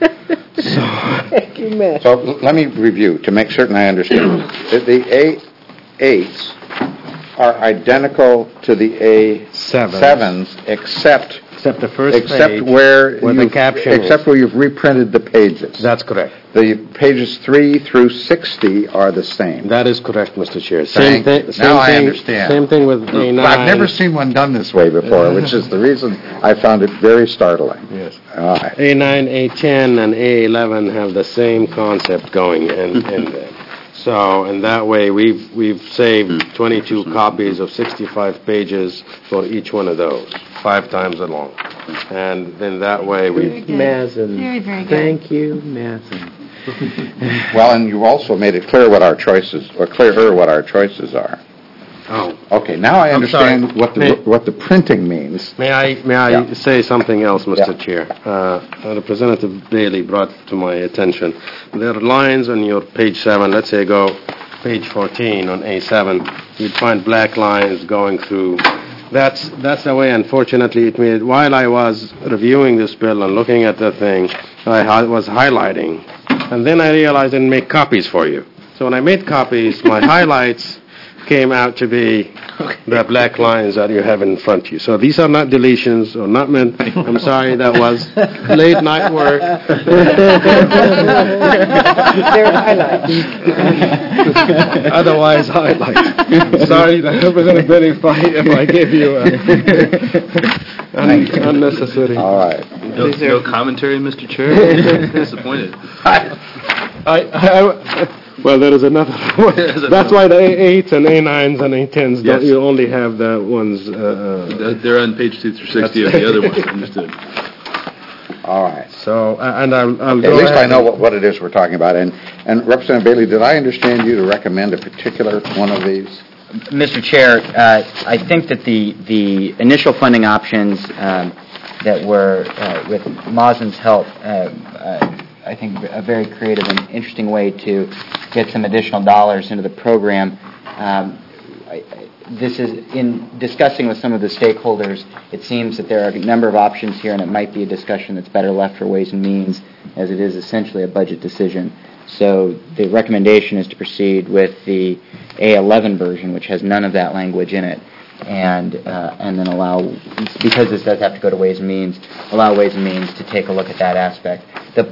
So let me review to make certain I understand. The A8s are identical to the A7s except the first page where the caption except where you've reprinted the pages. That's correct. The pages 3 through 60 are the same. That is correct, Mr. Chair. I understand. Same thing with A9. I've never seen one done this way before, which is the reason I found it very startling. Yes. All right. A9, A10, and A11 have the same concept going in there. So, in that way, we've saved 22 copies of 65 pages for each one of those, 5 times as long. And then that way we... Mazin. Very, very good. Thank you, Mazin. Well, and you also made it clearer what our choices are. Oh. Okay, now I understand what the printing means. May I say something else, Mr. Chair? Representative Bailey brought to my attention. There are lines on your page 7. Let's say go page 14 on A7. You'd find black lines going through. That's the way, unfortunately, it made. While I was reviewing this bill and looking at the thing, I was highlighting. And then I realized I didn't make copies for you. So when I made copies, my highlights came out to be the black lines that you have in front of you. So these are not deletions or not meant. I'm sorry, that was late night work. They're highlights. Otherwise highlights. Sorry, Representative Benny, if I gave you unnecessary. All right. No commentary, Mr. Chair? Disappointed. Well, there is another one. That's why the A8s and A9s and A10s, Yes. you only have the ones... They're on page 2 through 60 of the other one. Understood. All right. So, and I'll Okay, go at least I ahead know and- what it is we're talking about. And Representative Bailey, did I understand you to recommend a particular one of these? Mr. Chair, I think that the initial funding options that were, with Mazen's help, I think a very creative and interesting way to get some additional dollars into the program. This is, in discussing with some of the stakeholders, it seems that there are a number of options here, and it might be a discussion that's better left for Ways and Means, as it is essentially a budget decision. So the recommendation is to proceed with the A11 version, which has none of that language in it, and then allow, because this does have to go to Ways and Means, allow Ways and Means to take a look at that aspect.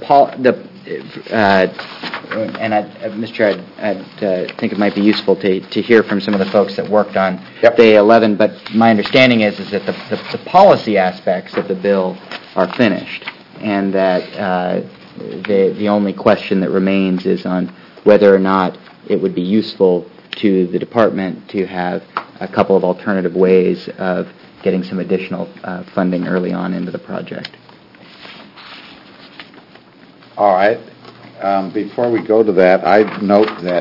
Mr. Chair, I'd think it might be useful to hear from some of the folks that worked on the A11, but my understanding is that the policy aspects of the bill are finished, and that the only question that remains is on whether or not it would be useful to the department to have a couple of alternative ways of getting some additional funding early on into the project. All right. Before we go to that, I note that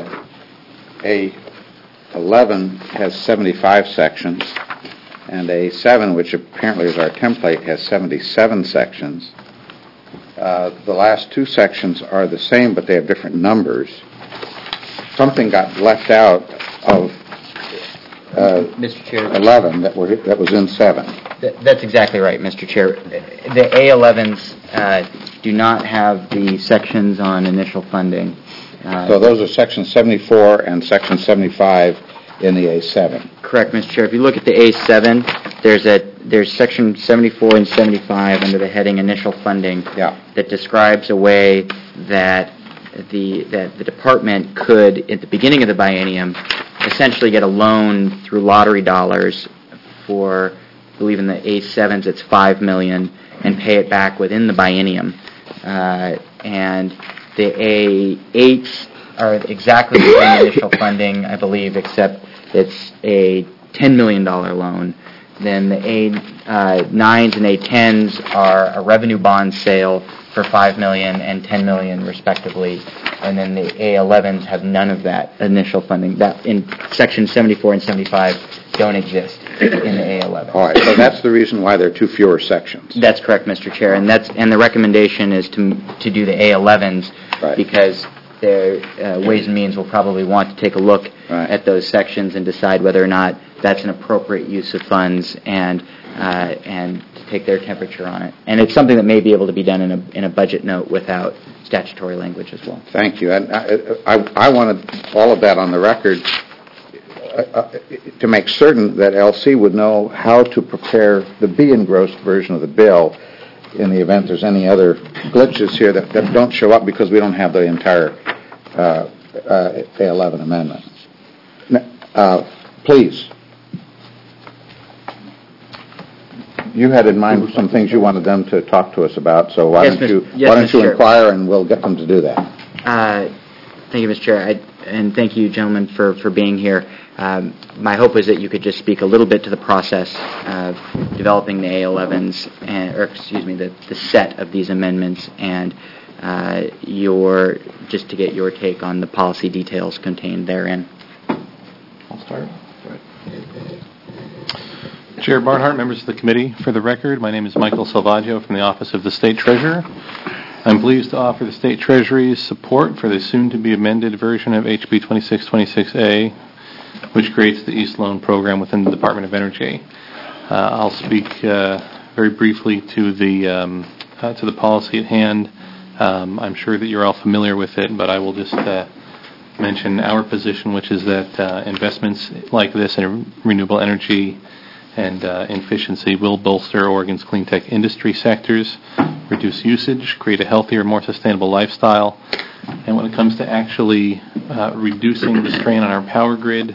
A11 has 75 sections, and A7, which apparently is our template, has 77 sections. The last two sections are the same, but they have different numbers. Something got left out of Mr. Chair, 11 that was in 7. That's exactly right, Mr. Chair. The A11s do not have the sections on initial funding. So those are Section 74 and Section 75 in the A7. Correct, Mr. Chair. If you look at the A7, there's Section 74 and 75 under the heading Initial Funding that describes a way that the department could, at the beginning of the biennium, essentially get a loan through lottery dollars for, I believe in the A7s it's $5 million, and pay it back within the biennium. And the A8s are exactly the same initial funding, I believe, except it's a $10 million loan. Then the A9s and A10s are a revenue bond sale for $5 million and $10 million, respectively. And then the A11s have none of that initial funding. That in Section 74 and 75 don't exist in the A11. All right, so that's the reason why there are two fewer sections. That's correct, Mr. Chair, and the recommendation is to do the A11s because Ways and Means will probably want to take a look at those sections and decide whether or not that's an appropriate use of funds and to take their temperature on it. And it's something that may be able to be done in a budget note without statutory language as well. Thank you. And I wanted all of that on the record to make certain that LC would know how to prepare the be-engrossed version of the bill in the event there's any other glitches here that don't show up because we don't have the entire A11 amendment. Please. You had in mind some things you wanted them to talk to us about, so why don't you inquire and we'll get them to do that. Thank you, Mr. Chair, and thank you, gentlemen, for being here. My hope is that you could just speak a little bit to the process of developing the A11s, the set of these amendments, and just to get your take on the policy details contained therein. I'll start. Chair Barnhart, members of the committee, for the record, my name is Michael Salvaggio from the Office of the State Treasurer. I'm pleased to offer the State Treasury's support for the soon-to-be amended version of HB 2626A, which creates the East Loan Program within the Department of Energy. I'll speak very briefly to the policy at hand. I'm sure that you're all familiar with it, but I will just mention our position, which is that investments like this in renewable energy and efficiency will bolster Oregon's clean tech industry sectors, reduce usage, create a healthier, more sustainable lifestyle. And when it comes to actually reducing the strain on our power grid,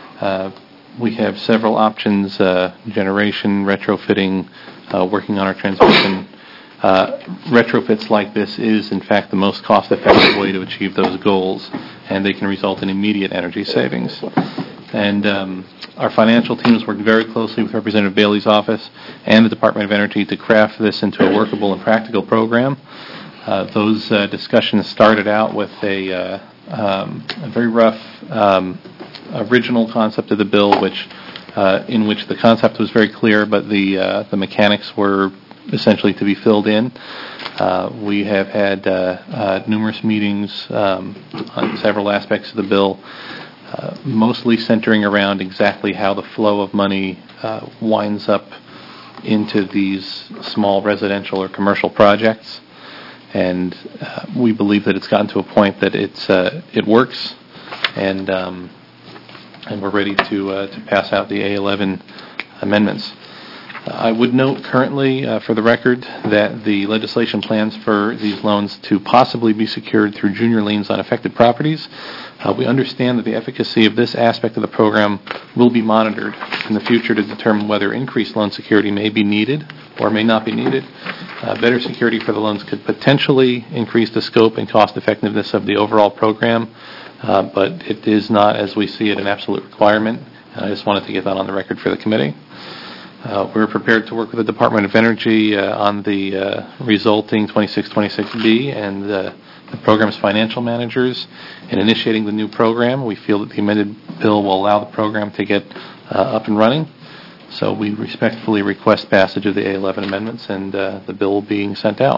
we have several options: generation, retrofitting, working on our transmission. Retrofits like this is, in fact, the most cost-effective way to achieve those goals, and they can result in immediate energy savings. And our financial teams worked very closely with Representative Bailey's office and the Department of Energy to craft this into a workable and practical program. Those discussions started out with a very rough original concept of the bill, in which the concept was very clear, but the mechanics were essentially to be filled in. We have had numerous meetings on several aspects of the bill, mostly centering around exactly how the flow of money winds up into these small residential or commercial projects. And we believe that it's gotten to a point that it works, and we're ready to pass out the A11 amendments. I would note currently, for the record, that the legislation plans for these loans to possibly be secured through junior liens on affected properties. We understand that the efficacy of this aspect of the program will be monitored in the future to determine whether increased loan security may be needed or may not be needed. Better security for the loans could potentially increase the scope and cost effectiveness of the overall program, but it is not, as we see it, an absolute requirement. I just wanted to get that on the record for the committee. We're prepared to work with the Department of Energy on the resulting 2626B and the program's financial managers in initiating the new program. We feel that the amended bill will allow the program to get up and running. So we respectfully request passage of the A11 amendments, and the bill being sent out.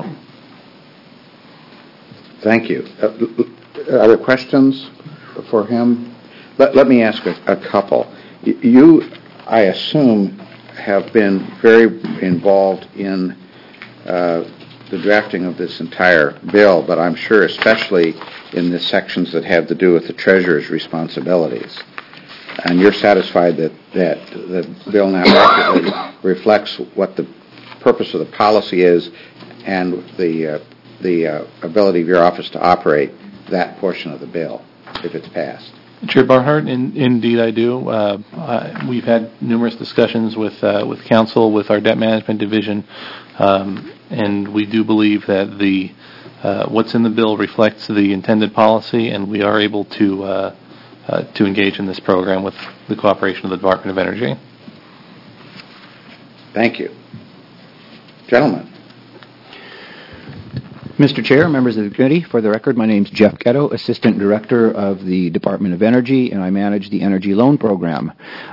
Thank you. Other questions for him? Let me ask a couple. You, I assume, have been very involved in the drafting of this entire bill, but I'm sure especially in the sections that have to do with the Treasurer's responsibilities. And you're satisfied that the bill now accurately reflects what the purpose of the policy is and the ability of your office to operate that portion of the bill if it's passed. Chair Barnhart, indeed I do. We've had numerous discussions with council, with our debt management division, and we do believe that the what's in the bill reflects the intended policy, and we are able to engage in this program with the cooperation of the Department of Energy. Thank you. Gentlemen. Mr. Chair, members of the committee, for the record, my name is Jeff Ghetto, Assistant Director of the Department of Energy, and I manage the Energy Loan Program.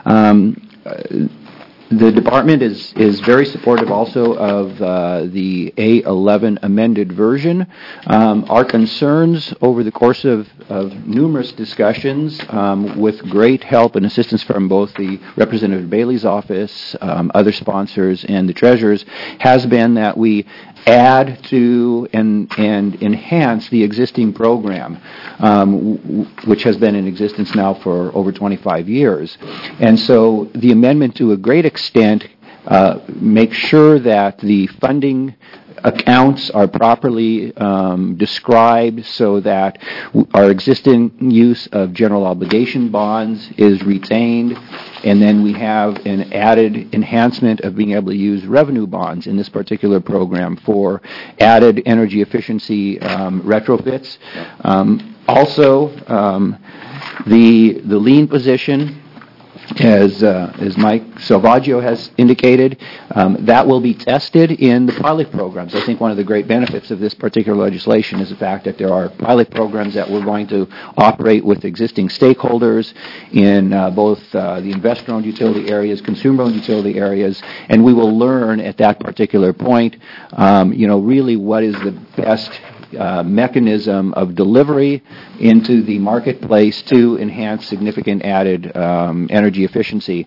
The department is very supportive also of the A11 amended version. Our concerns over the course of numerous discussions with great help and assistance from both the Representative Bailey's office, other sponsors, and the treasurers has been that we add to and enhance the existing program, which has been in existence now for over 25 years. And so the amendment, to a great extent, makes sure that the funding accounts are properly described so that our existing use of general obligation bonds is retained, and then we have an added enhancement of being able to use revenue bonds in this particular program for added energy efficiency retrofits. Also, the lien position, as Mike Salvaggio has indicated, that will be tested in the pilot programs. I think one of the great benefits of this particular legislation is the fact that there are pilot programs that we're going to operate with existing stakeholders in both the investor-owned utility areas, consumer-owned utility areas, and we will learn at that particular point, really what is the best mechanism of delivery into the marketplace to enhance significant added energy efficiency.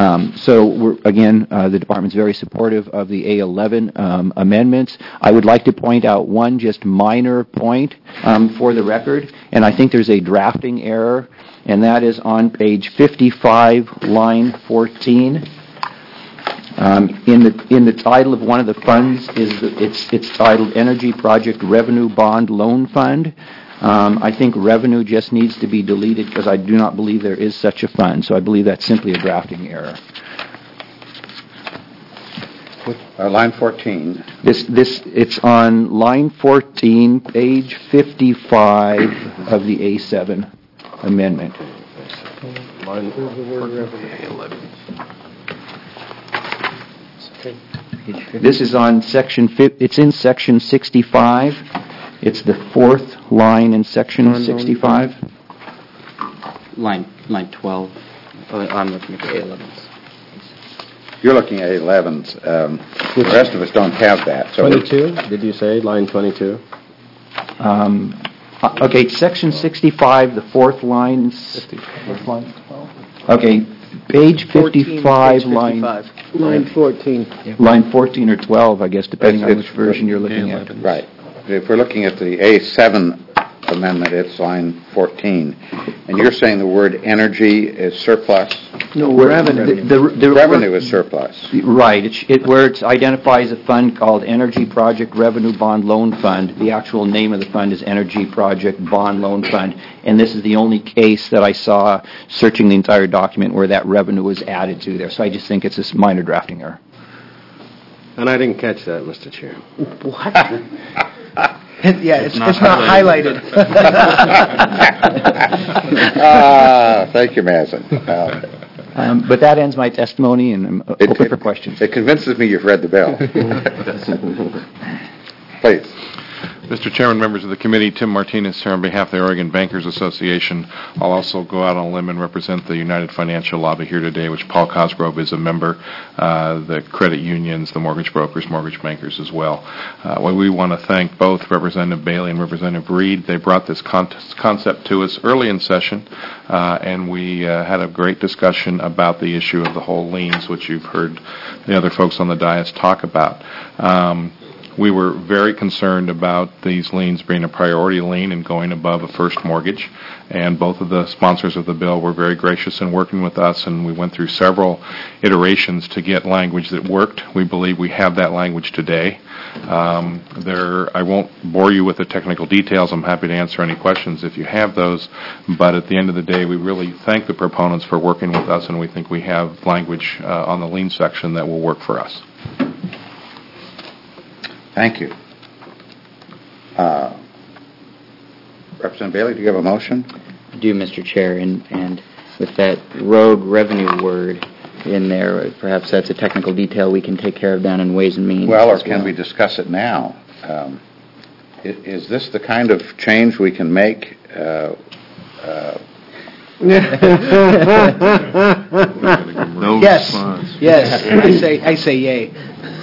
The department's very supportive of the A11 amendments. I would like to point out one just minor point for the record, and I think there's a drafting error, and that is on page 55, line 14. In the title of one of the funds it's titled Energy Project Revenue Bond Loan Fund. I think revenue just needs to be deleted because I do not believe there is such a fund. So I believe that's simply a drafting error. Line 14. It's on line 14, page 55 of the A7 amendment. This is on it's in section 65. It's the fourth line in section 65. Line 12. I'm looking at the A11s. You're looking at 11s. The rest of us don't have that. So 22? Did you say line 22? Okay, section 65, the fourth line. Okay, page 55, line 14. Line 14 or 12, I guess, depending on which version you're looking at. Right. If we're looking at the A7 amendment, it's line 14. And you're saying the word energy is surplus? No, revenue. The revenue is surplus. Right. Where it identifies a fund called Energy Project Revenue Bond Loan Fund, the actual name of the fund is Energy Project Bond Loan Fund. And this is the only case that I saw searching the entire document where that revenue was added to there. So I just think it's a minor drafting error. And I didn't catch that, Mr. Chair. What? Yeah, it's not highlighted. Thank you, Mazin. But that ends my testimony, and I'm open for questions. It convinces me you've read the bill. Please. Mr. Chairman, members of the committee, Tim Martinez here on behalf of the Oregon Bankers Association. I'll also go out on a limb and represent the United Financial Lobby here today, which Paul Cosgrove is a member, the credit unions, the mortgage brokers, mortgage bankers as well. We want to thank both Representative Bailey and Representative Reed. They brought this concept to us early in session, and we had a great discussion about the issue of the whole liens, which you've heard the other folks on the dais talk about. We were very concerned about these liens being a priority lien and going above a first mortgage, and both of the sponsors of the bill were very gracious in working with us, and we went through several iterations to get language that worked. We believe we have that language today. I won't bore you with the technical details. I'm happy to answer any questions if you have those, but at the end of the day, we really thank the proponents for working with us, and we think we have language on the lien section that will work for us. Thank you. Representative Bailey, do you have a motion? I do, Mr. Chair, and with that road revenue word in there, perhaps that's a technical detail we can take care of down in Ways and Means. Well, or can we discuss it now? Is this the kind of change we can make? No response. Yes. I say yay.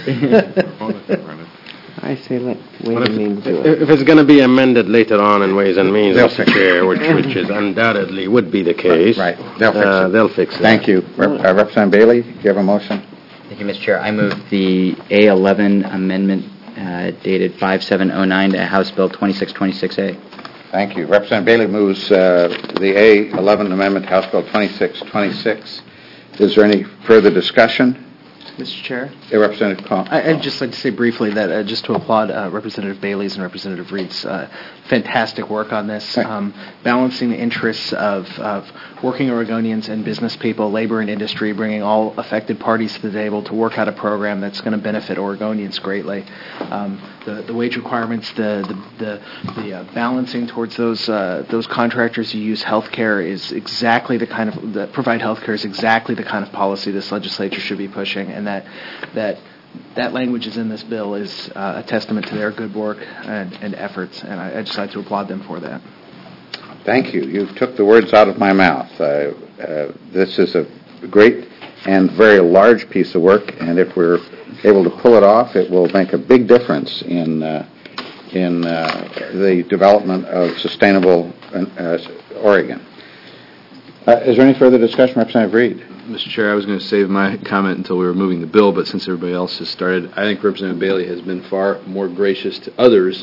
I say let Ways and Means do it. If it's going to be amended later on in Ways and Means, Mr. Chair, which is undoubtedly would be the case, right. They'll fix it. Thank you. Representative Bailey, do you have a motion? Thank you, Mr. Chair. I move the A11 amendment dated 5/7/09 to House Bill 2626A. Thank you. Representative Bailey moves the A11 amendment to House Bill 2626. Is there any further discussion? Mr. Chair? Representative Call. I'd just like to say briefly that just to applaud Representative Bailey's and Representative Reed's fantastic work on this, balancing the interests of working Oregonians and business people, labor and industry, bringing all affected parties to the table to work out a program that's going to benefit Oregonians greatly. The wage requirements, the balancing towards those contractors who use health care is exactly the kind of that provide health care is exactly the kind of policy this legislature should be pushing, and that language is in this bill is a testament to their good work and efforts, and I just like to applaud them for that. Thank you. You took the words out of my mouth. This is a great and very large piece of work, and if we're able to pull it off, it will make a big difference in in the development of sustainable Oregon. Is there any further discussion, Representative Reed? Mr. Chair, I was going to save my comment until we were moving the bill, but since everybody else has started, I think Representative Bailey has been far more gracious to others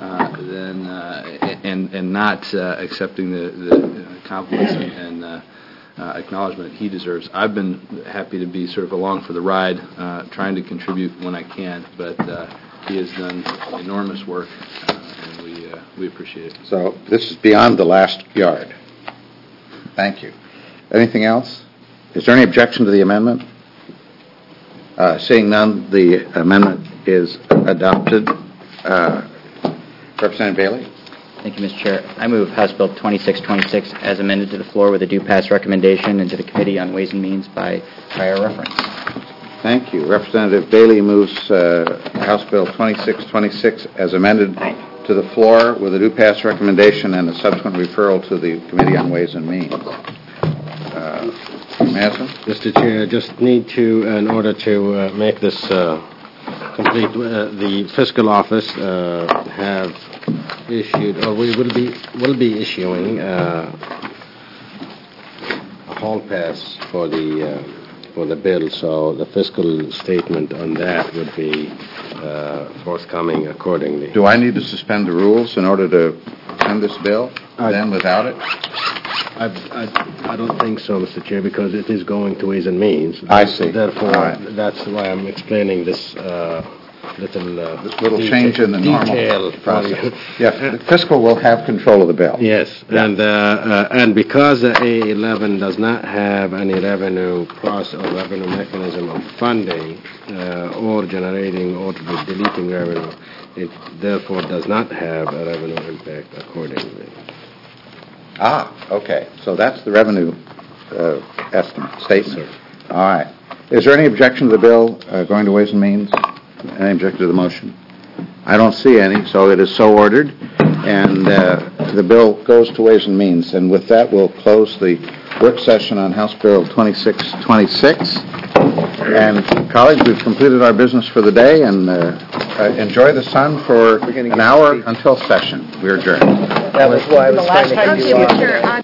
and not accepting the compliments and acknowledgement he deserves. I've been happy to be sort of along for the ride, trying to contribute when I can, but he has done enormous work, and we appreciate it. So this is beyond the last yard. Thank you. Anything else? Is there any objection to the amendment? Seeing none, the amendment is adopted. Representative Bailey? Thank you, Mr. Chair. I move House Bill 2626 as amended to the floor with a due pass recommendation and to the Committee on Ways and Means by prior reference. Thank you. Representative Bailey moves House Bill 2626 as amended to the floor with a due pass recommendation and a subsequent referral to the Committee on Ways and Means. Madison? Mr. Chair, just need to, in order to make this complete, the fiscal office have issued, or we will be issuing a hall pass for the bill, so the fiscal statement on that would be forthcoming accordingly. Do I need to suspend the rules in order to send this bill, then without it? I don't think so, Mr. Chair, because it is going to Ways and Means. I see. Therefore, that's why I'm explaining this little change in the normal process. Yeah, the fiscal will have control of the bill. Yes, and because the A11 does not have any revenue process or revenue mechanism of funding or generating or deleting revenue, it therefore does not have a revenue impact accordingly. Okay. So that's the revenue statement. All right. Is there any objection to the bill going to Ways and Means? Any objection to the motion? I don't see any, so it is so ordered, and the bill goes to Ways and Means. And with that, we'll close the work session on House Bill 2626. And, colleagues, we've completed our business for the day, and enjoy the sun for an hour until session. We're adjourned. That was why I was trying to give you